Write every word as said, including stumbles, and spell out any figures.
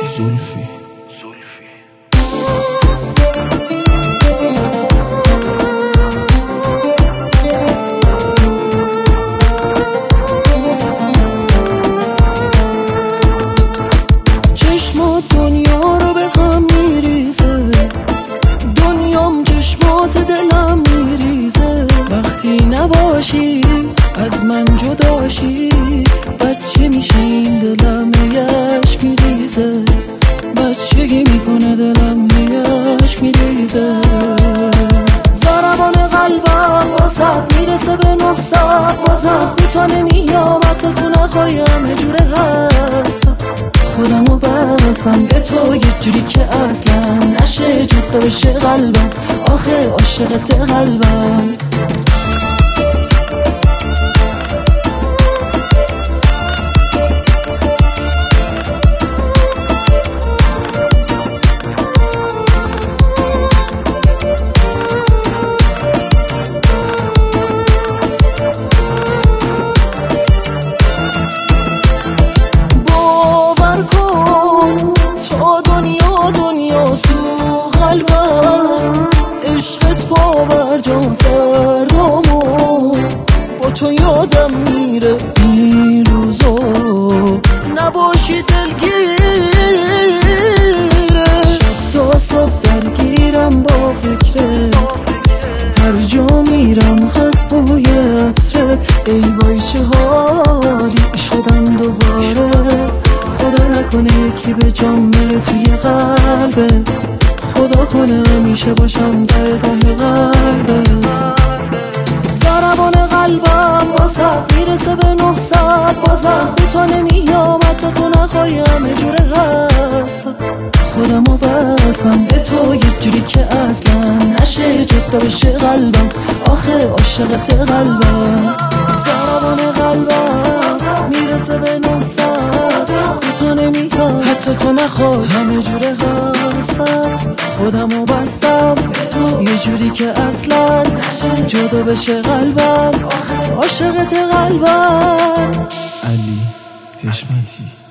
زلفی چشمات دنیا رو به هم میریزه، دنیام چشمات دلم میریزه. وقتی نباشی از من جداشی، بچه میشیم دلم یشک میریزه، بچگی میکنه دلم یشک میریزه. ضربان قلبم واسه میرسه به نهصد، بازم کوتا نمیام حتی تو نخوای، همه جوره هستم خودمو بسم به تو یه جوری که اصلا نشه جدا بشه قلبم، آخه عاشقت قلبم. عشقت پاور جان سردامو با تو یادم میره این روزا، نباشی دلگیره شب تا صبح درگیرم با فکرت، هر جا میرم هست بوی عطرت. ای وای چه حالی شدم دوباره، خدا نکنه یکی به جام بره توی قلبت، خدا کنه همیشه باشم ته ته قلبت. ضربان قلبم واسه میرسه به نهصد، بازم کوتا نمیام حتی تو نخوای، همه جوره هستم خودمو بسم به تو یه جوری که اصلا نشه جدا بشه قلبم، آخه عاشقت قلبم. ضربان قلبم میرسه به نهصد، کوتا نمیام حتی تو نخوای، همه جوره هستم خودمو بستم یه جوری که اصلا جدا بشه قلبم، عاشقت قلبم. علی حشمتی.